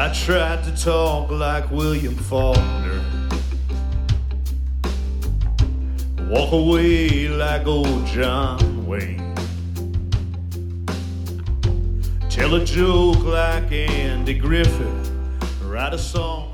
I tried to talk like William Faulkner, walk away like old John Wayne, tell a joke like Andy Griffith, write a song